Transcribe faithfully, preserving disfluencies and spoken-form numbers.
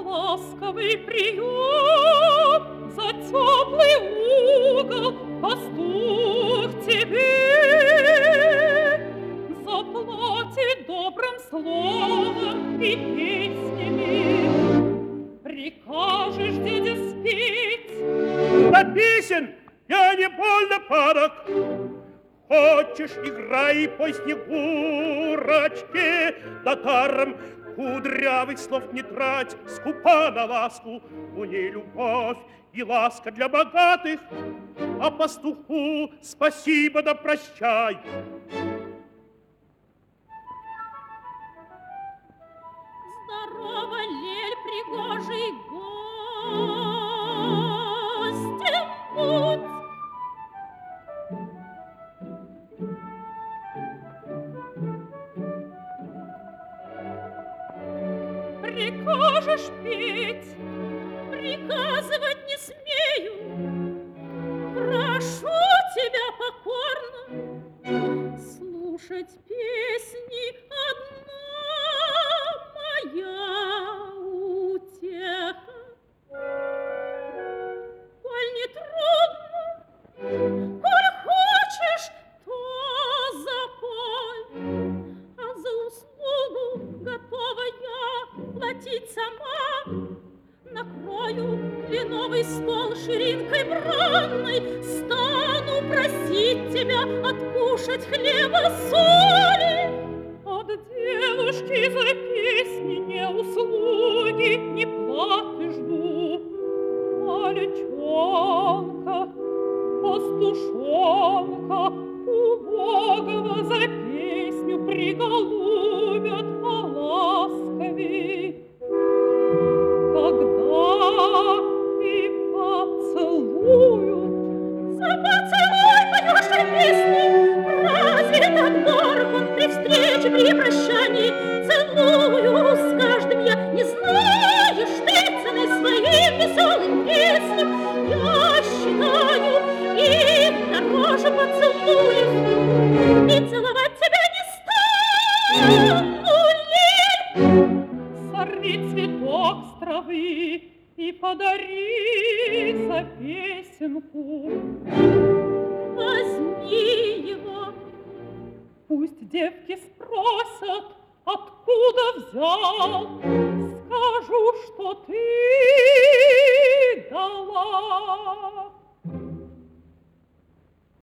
ласковый прием, за теплый угол пастух тебе заплатит добрым словом и песнями. Прикажешь деде спеть? На песен я не больно падок. Хочешь, играй по снегурочке, да даром кудрявых слов не трать, скупа на ласку, у ней любовь и ласка для богатых, а пастуху спасибо да прощай. Здорово, Лель, пригожий гостем будь. Прикажешь петь, приказывать не смею. Прошу тебя покорно слушать песни одна моя утеха. Коль не трудно, коль хочешь, то запой, а за услугу готова я платить сама. Накрою кленовый стол ширинкой бранной, стану просить тебя откушать хлеба соли. От девушки за песни не услуги, не платы жду, а личонка, пастушонка убогого за песню приголубят поласковей. Когда и поцелуют, за поцелуй поешь песни, разве так дорог он при встрече, при прощании? Целую с каждым я, не знаешь ты цены своим веселым песням. Я считаю их дороже поцелуев, и целовать тебя не стану, Лель. Сорви цветок с травы и подари за песенку. Возьми его. Пусть девки спросят, откуда взял. Скажу, что ты дала.